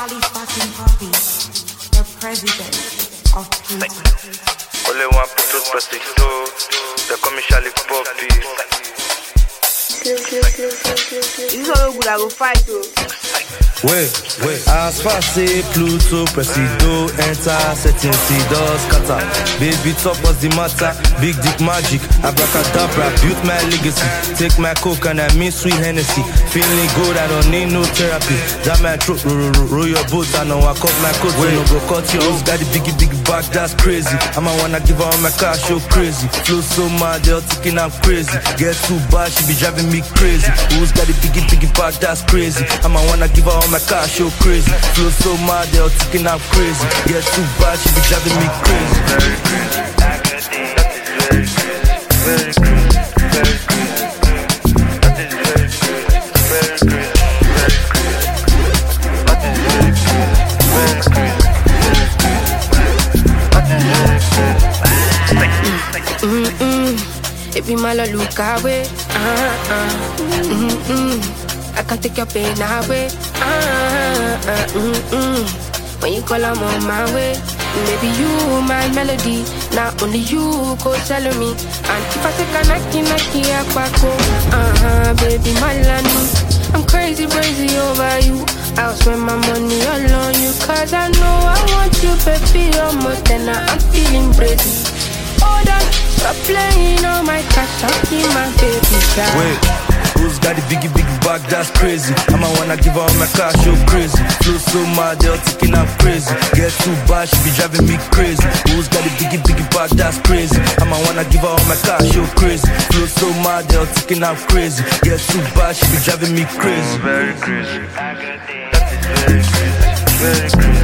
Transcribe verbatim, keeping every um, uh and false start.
Charlie fucking Poppy, the president of Pluto. Only one Pluto Prestito, they call me Charlie Poppy. This is all good, I go fight you. Wait, wait. As far say Pluto, Presido, enter, setting doors, scatter. Baby top was the matter, big dick magic, abracadabra, built my legacy. Take my coke and I mean sweet Hennessy. Feeling good, I don't need no therapy. That my throat, roll, roll, roll your boat, I know I cut my coat. When no go cut your hoes, got the biggie, biggie back, that's crazy. I'ma wanna give her all my cash, so crazy. Flow so mad, they're thinking I'm crazy. Get too bad, she be driving me crazy. Who's got the biggie, biggie back, that's crazy. I'ma wanna give her all my cash, so crazy. Flow so mad, they're thinking I'm crazy. Get too bad, she be driving me crazy. Very crazy, that is very crazy, very crazy, very crazy. That is very crazy, very crazy, very crazy. That is very crazy, very crazy, very crazy. That is very crazy. Mm-mm. If you mal look away, uh-uh. Mm-mm. I can take your pain away. Ah, ah, mm, mm. When you call, I'm on my way. Maybe you, my melody. Not only you, go tell me. And if I take a knocky, knocky, I go. Uh-huh, baby, my land. I'm crazy, crazy over you. I'll spend my money all on you. Cause I know I want you, baby, almost. And I'm feeling crazy. Hold on, stop playing on my cash. I'll keep my baby down. Wait. Who's got the biggie, biggie back, that's crazy. I'ma wanna give her all my cash, so crazy. Flow so mad, they're thinking I'm crazy. Get too bad, she be driving me crazy. Who's got the biggie, biggie back, that's crazy. I'ma wanna give her all my cash, so crazy. Flow so mad, they're thinking I'm crazy. Get too bad, she be driving me crazy. Very crazy, that is very crazy, very crazy.